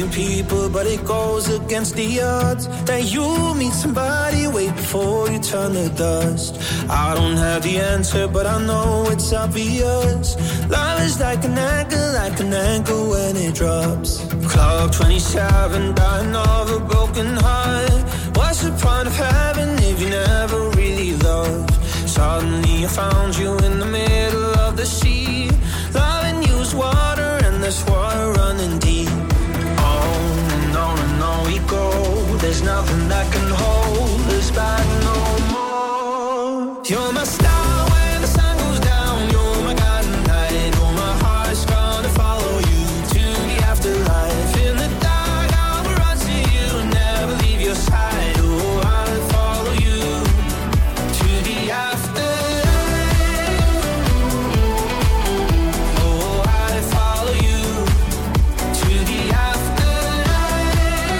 million people, but it goes against the odds that you meet somebody way before you turn to dust. I don't have the answer, but I know it's obvious. Love is like an anchor when it drops. Club 27, dying of a broken heart. What's the point of heaven if you never really loved? Suddenly I found you in the middle of the sea. Loving you is water, and there's water running deep. On and on we go. There's nothing that can hold us back no more. You're my star when the sun goes down. You're my guiding light. Oh, my heart's gonna follow you to the afterlife. In the dark, I will run to you, never leave your side. Oh, I'll follow you to the afterlife. Oh, I'll follow you to the afterlife.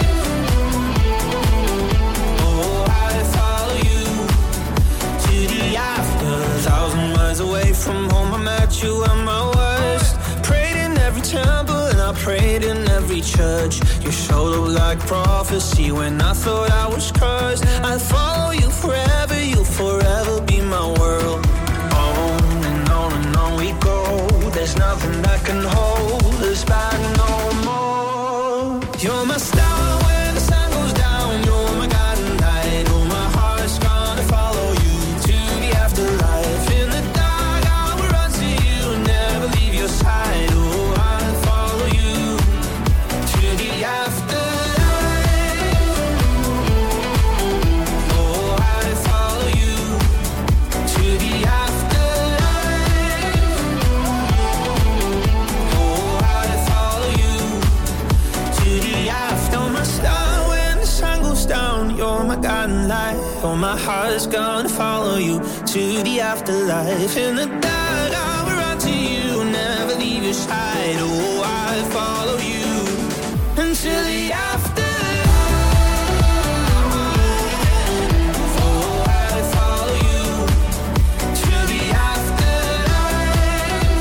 Oh, I'll follow you to the after. 1,000 miles away from home, I met you at my worst. Prayed in every temple and I prayed in every church. You showed up like prophecy when I thought I was cursed. I'll follow you forever, you'll forever be my world. On and on we go. There's nothing that can hold us back no more. You're my star when the sun goes down. You're my guiding light. Oh, my heart's gonna follow you to the afterlife. In the dark, I will run to you, never leave your side. Oh, I'll follow you to the afterlife. Oh, I'll follow you to the afterlife. Oh, I'll follow you to the after. You're my star when the sun goes down. You're my guiding light. Oh, my heart's gonna follow you to the afterlife. In the dark, I will run to you, never leave your side. Oh, I'll follow you until the afterlife. Oh, I'll follow you to the afterlife.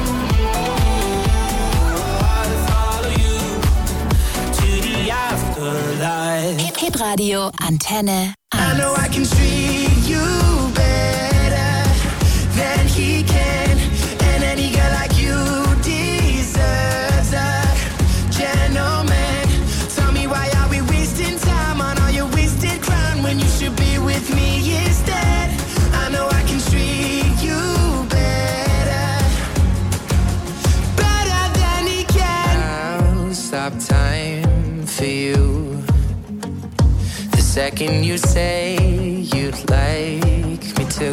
Oh, I'll follow you to the afterlife. Hit Radio Antenne I 1. know I can treat you better than he can, and any girl like you deserves a gentleman. Tell me, why are we wasting time on all your wasted crown when you should be with me instead? I know I can treat you better than he can. I'll stop time for you the second you say you'd like me to.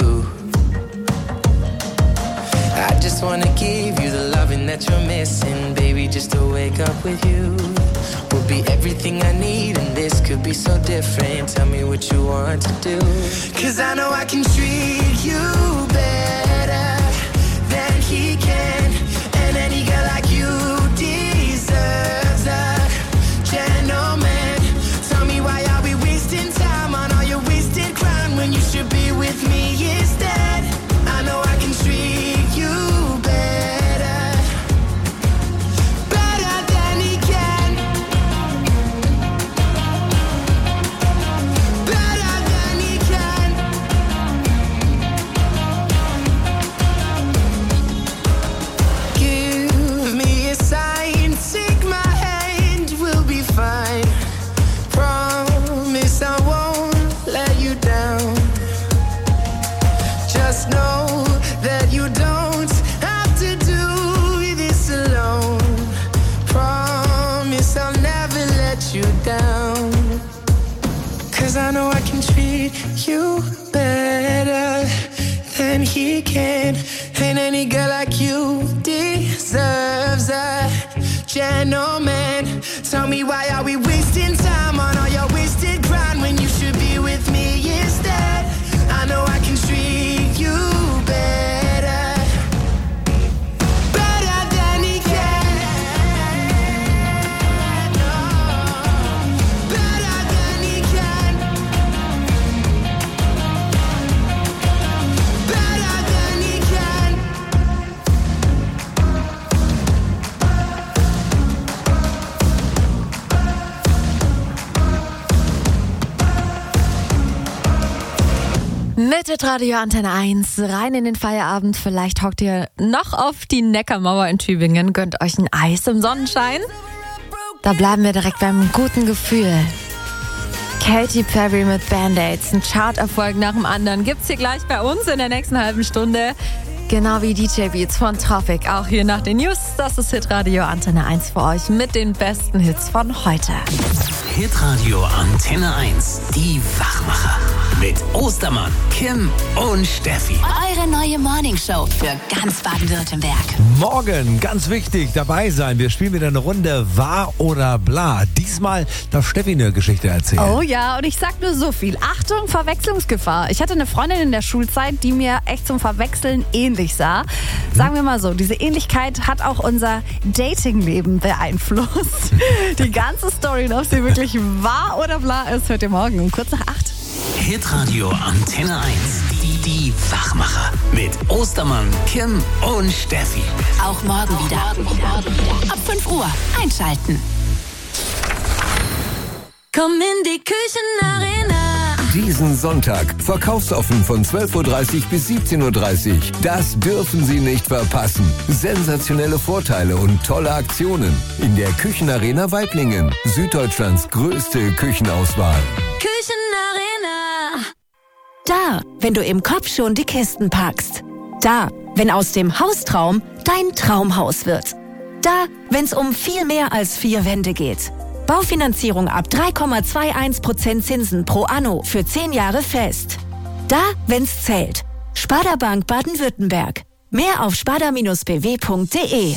I just wanna give you the loving that you're missing, baby, just to wake up with you will be everything I need, and this could be so different. Tell me what you want to do, 'cause I know I can treat you better than he can, and any girl like you deserves a gentleman. Tell me, why are we wasting time on all your wasted crown when you should be with me instead? I know I can treat you better than he can, better than he can. Give me a sign, take my hand, we'll be fine. Promise I won't let you down. Just know that you don't have to do this alone. Promise I'll never let you down. 'Cause I know I can treat you better than he can, and any girl like you deserves a gentleman. Tell me, why are we wasting time on all your wasted grind when you should be with me instead? I know I can treat you better than he can. No, better than he can. Better than he can. 'Cause I know I can treat you better than he can, and any girl like you deserves a gentleman. Tell me, why are we wasting time on all your wasted grind when you should be with me instead? I know I can treat you better than he can. Better than he can. Better than he can. 'Cause I know I can treat you better than he can. Better than he can. Mit Radio Antenne 1 rein in den Feierabend. Vielleicht hockt ihr noch auf die Neckarmauer in Tübingen, gönnt euch ein Eis im Sonnenschein. Da bleiben wir direkt beim guten Gefühl. Katy Perry mit Band-Aids, ein Charterfolg nach dem anderen, gibt's hier gleich bei uns in der nächsten halben Stunde. Genau wie DJ Beats von Tropic, auch hier nach den News. Das ist Hitradio Antenne 1 für euch mit den besten Hits von heute. Hitradio Antenne 1, die Wachmacher. Mit Ostermann, Kim und Steffi. Eure neue Morningshow für ganz Baden-Württemberg. Morgen, ganz wichtig, dabei sein. Wir spielen wieder eine Runde Wahr oder Bla. Diesmal darf Steffi eine Geschichte erzählen. Oh ja, und ich sag nur so viel. Achtung, Verwechslungsgefahr. Ich hatte eine Freundin in der Schulzeit, die mir echt zum Verwechseln ähnlich sah. Sagen wir mal so, diese Ähnlichkeit hat auch unser Datingleben beeinflusst. Die ganze Story, ob sie wirklich wahr oder bla ist, hört ihr morgen um kurz nach 8. Hitradio Antenne 1, die Wachmacher. Mit Ostermann, Kim und Steffi. Auch morgen wieder. Ab 5 Uhr einschalten. Komm in die Küchenarena. Diesen Sonntag verkaufsoffen von 12.30 Uhr bis 17.30 Uhr. Das dürfen Sie nicht verpassen. Sensationelle Vorteile und tolle Aktionen in der Küchenarena Waiblingen. Süddeutschlands größte Küchenauswahl. Küchenarena. Da, wenn du im Kopf schon die Kisten packst. Da, wenn aus dem Haustraum dein Traumhaus wird. Da, wenn es um viel mehr als 4 Wände geht. Baufinanzierung ab 3,21% Zinsen pro Anno für 10 Jahre fest. Da, wenn's zählt. Sparda Bank Baden-Württemberg. Mehr auf sparda-bw.de.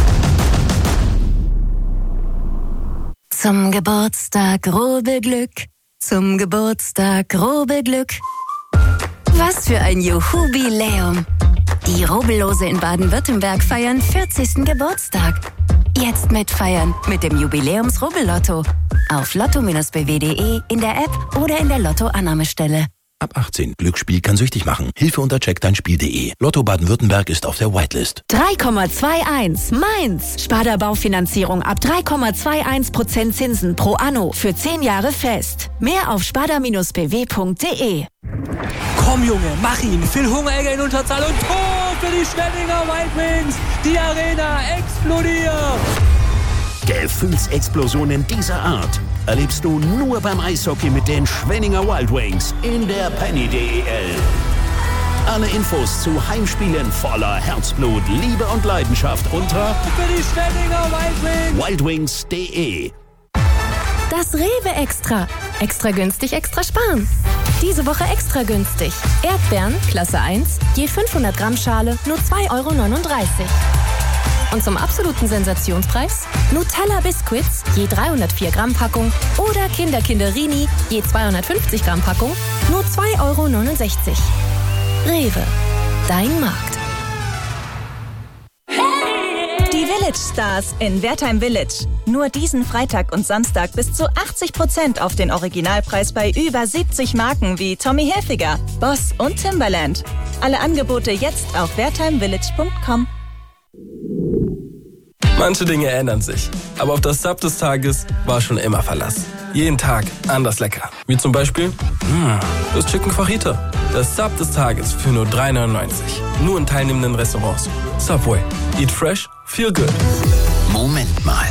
Zum Geburtstag Rubbelglück. Zum Geburtstag Rubbelglück. Was für ein Juhubiläum. Die Rubbellose in Baden-Württemberg feiern 40. Geburtstag. Jetzt mitfeiern mit dem Jubiläums-Rubbellotto. Auf lotto-bw.de, in der App oder in der Lotto-Annahmestelle. Ab 18. Glücksspiel kann süchtig machen. Hilfe unter checkdeinspiel.de. Lotto Baden-Württemberg ist auf der Whitelist. 3,21 Mainz. Sparda Baufinanzierung ab 3,21% Zinsen pro Anno für 10 Jahre fest. Mehr auf sparda-bw.de. Komm Junge, mach ihn. Phil Hungeregger in Unterzahl und Tor für die Schwenninger White Wings. Die Arena explodiert. Gefühlsexplosionen dieser Art erlebst du nur beim Eishockey mit den Schwenninger Wild Wings in der Penny DEL. Alle Infos zu Heimspielen voller Herzblut, Liebe und Leidenschaft unter Für die Schwenninger White Wings. wildwings.de. Das Rewe Extra. Extra günstig, extra sparen. Diese Woche extra günstig. Erdbeeren, Klasse 1, je 500 Gramm Schale, nur 2,39 €. Und zum absoluten Sensationspreis Nutella Biscuits, je 304 Gramm Packung oder Kinder Kinderini, je 250 Gramm Packung, nur 2,69 €. Rewe, dein Markt. Die Village Stars in Wertheim Village. Nur diesen Freitag und Samstag bis zu 80% auf den Originalpreis bei über 70 Marken wie Tommy Hilfiger, Boss und Timberland. Alle Angebote jetzt auf wertheimvillage.com. Manche Dinge ändern sich, aber auf das Sub des Tages war schon immer Verlass. Jeden Tag anders lecker. Wie zum Beispiel das Chicken Fajita. Das Sub des Tages für nur 3,99 €. Nur in teilnehmenden Restaurants. Subway. Eat fresh, feel good. Moment mal.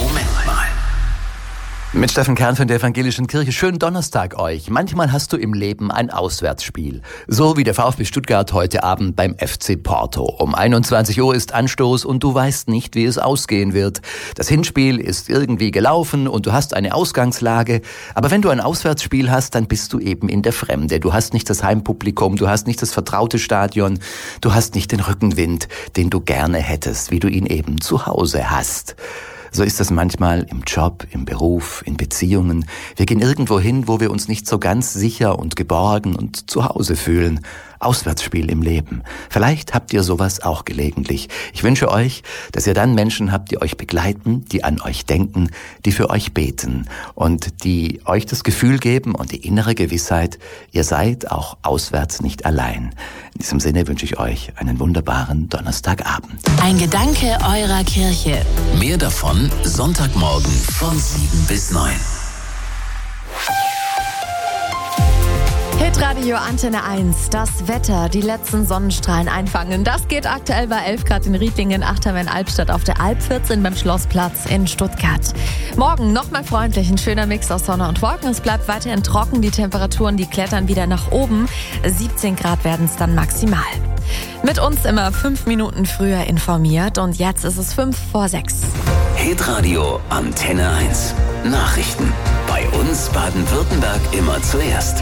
Mit Steffen Kern von der Evangelischen Kirche. Schönen Donnerstag euch. Manchmal hast du im Leben ein Auswärtsspiel. So wie der VfB Stuttgart heute Abend beim FC Porto. Um 21 Uhr ist Anstoß und du weißt nicht, wie es ausgehen wird. Das Hinspiel ist irgendwie gelaufen und du hast eine Ausgangslage. Aber wenn du ein Auswärtsspiel hast, dann bist du eben in der Fremde. Du hast nicht das Heimpublikum, du hast nicht das vertraute Stadion, du hast nicht den Rückenwind, den du gerne hättest, wie du ihn eben zu Hause hast. So ist das manchmal im Job, im Beruf, in Beziehungen. Wir gehen irgendwo hin, wo wir uns nicht so ganz sicher und geborgen und zu Hause fühlen. Auswärtsspiel im Leben. Vielleicht habt ihr sowas auch gelegentlich. Ich wünsche euch, dass ihr dann Menschen habt, die euch begleiten, die an euch denken, die für euch beten und die euch das Gefühl geben und die innere Gewissheit, ihr seid auch auswärts nicht allein. In diesem Sinne wünsche ich euch einen wunderbaren Donnerstagabend. Ein Gedanke eurer Kirche. Mehr davon Sonntagmorgen von 7 bis 9. Hitradio Antenne 1. Das Wetter, die letzten Sonnenstrahlen einfangen. Das geht aktuell bei 11 Grad in Riedlingen, 8 haben wir in Albstadt, auf der Alp 14 beim Schlossplatz in Stuttgart. Morgen nochmal freundlich, ein schöner Mix aus Sonne und Wolken. Es bleibt weiterhin trocken, die Temperaturen, die klettern wieder nach oben. 17 Grad werden es dann maximal. Mit uns immer 5 Minuten früher informiert und jetzt ist es 5 vor 6. Hitradio Antenne 1. Nachrichten. Bei uns Baden-Württemberg immer zuerst.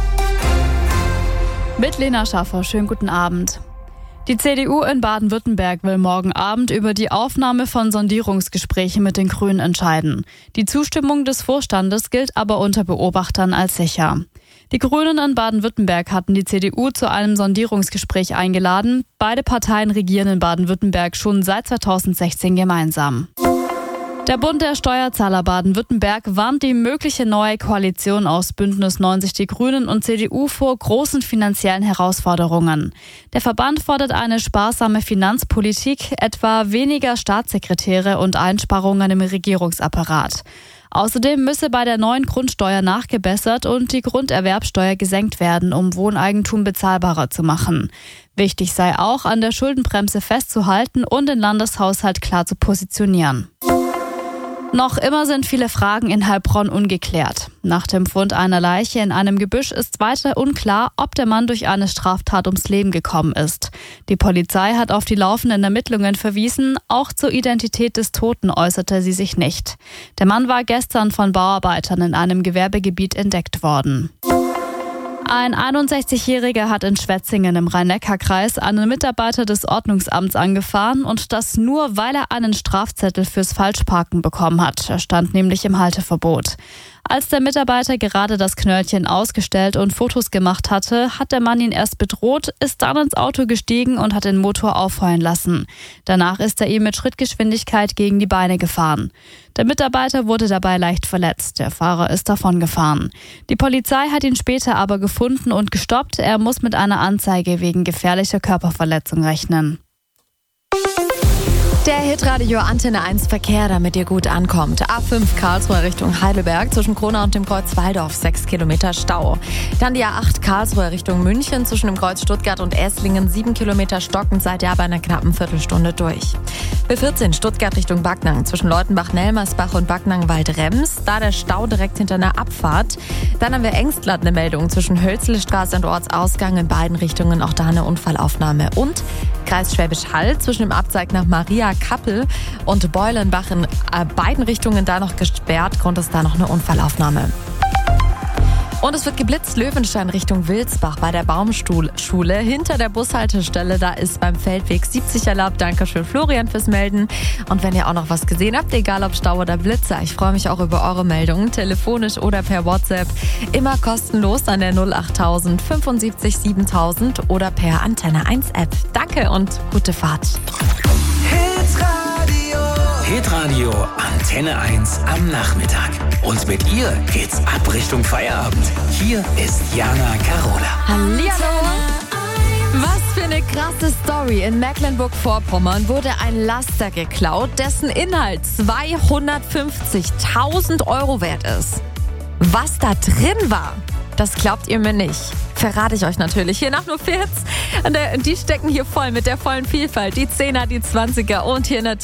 Mit Lena Schaffer, schönen guten Abend. Die CDU in Baden-Württemberg will morgen Abend über die Aufnahme von Sondierungsgesprächen mit den Grünen entscheiden. Die Zustimmung des Vorstandes gilt aber unter Beobachtern als sicher. Die Grünen in Baden-Württemberg hatten die CDU zu einem Sondierungsgespräch eingeladen. Beide Parteien regieren in Baden-Württemberg schon seit 2016 gemeinsam. Der Bund der Steuerzahler Baden-Württemberg warnt die mögliche neue Koalition aus Bündnis 90 Die Grünen und CDU vor großen finanziellen Herausforderungen. Der Verband fordert eine sparsame Finanzpolitik, etwa weniger Staatssekretäre und Einsparungen im Regierungsapparat. Außerdem müsse bei der neuen Grundsteuer nachgebessert und die Grunderwerbsteuer gesenkt werden, um Wohneigentum bezahlbarer zu machen. Wichtig sei auch, an der Schuldenbremse festzuhalten und den Landeshaushalt klar zu positionieren. Noch immer sind viele Fragen in Heilbronn ungeklärt. Nach dem Fund einer Leiche in einem Gebüsch ist weiter unklar, ob der Mann durch eine Straftat ums Leben gekommen ist. Die Polizei hat auf die laufenden Ermittlungen verwiesen, auch zur Identität des Toten äußerte sie sich nicht. Der Mann war gestern von Bauarbeitern in einem Gewerbegebiet entdeckt worden. Ein 61-Jähriger hat in Schwetzingen im Rhein-Neckar-Kreis einen Mitarbeiter des Ordnungsamts angefahren und das nur, weil er einen Strafzettel fürs Falschparken bekommen hat. Er stand nämlich im Halteverbot. Als der Mitarbeiter gerade das Knöllchen ausgestellt und Fotos gemacht hatte, hat der Mann ihn erst bedroht, ist dann ins Auto gestiegen und hat den Motor aufheulen lassen. Danach ist er ihm mit Schrittgeschwindigkeit gegen die Beine gefahren. Der Mitarbeiter wurde dabei leicht verletzt. Der Fahrer ist davongefahren. Die Polizei hat ihn später aber gefunden und gestoppt. Er muss mit einer Anzeige wegen gefährlicher Körperverletzung rechnen. Der Hitradio Antenne 1 Verkehr, damit ihr gut ankommt. A5 Karlsruhe Richtung Heidelberg, zwischen Kronau und dem Kreuz Waldorf 6 Kilometer Stau. Dann die A8 Karlsruhe Richtung München, zwischen dem Kreuz Stuttgart und Esslingen 7 Kilometer stockend, seid ihr aber in einer knappen Viertelstunde durch. B14 Stuttgart Richtung Backnang, zwischen Leutenbach-Nelmersbach und Backnang-Waldrems, da der Stau direkt hinter einer Abfahrt. Dann haben wir Engstlatt eine Meldung zwischen Hölzlestraße und Ortsausgang, in beiden Richtungen auch da eine Unfallaufnahme. Und Kreis Schwäbisch Hall, zwischen dem Abzweig nach Maria Kappel und Beulenbach in beiden Richtungen da noch gesperrt. Grund ist da noch eine Unfallaufnahme. Und es wird geblitzt, Löwenstein Richtung Wilsbach bei der Baumschule. Hinter der Bushaltestelle, da ist beim Feldweg 70 erlaubt. Dankeschön Florian fürs Melden. Und wenn ihr auch noch was gesehen habt, egal ob Stau oder Blitzer, ich freue mich auch über eure Meldungen, telefonisch oder per WhatsApp. Immer kostenlos an der 08000 75 7000 oder per Antenne 1 App. Danke und gute Fahrt. Hitradio Antenne 1 am Nachmittag. Und mit ihr geht's ab Richtung Feierabend. Hier ist Jana Carola. Hallihallo! Was für eine krasse Story. In Mecklenburg-Vorpommern wurde ein Laster geklaut, dessen Inhalt 250.000 Euro wert ist. Was da drin war, das glaubt ihr mir nicht. Verrate ich euch natürlich. Hier nach nur 40. Die stecken hier voll mit der vollen Vielfalt. Die 10er, die 20er und hier natürlich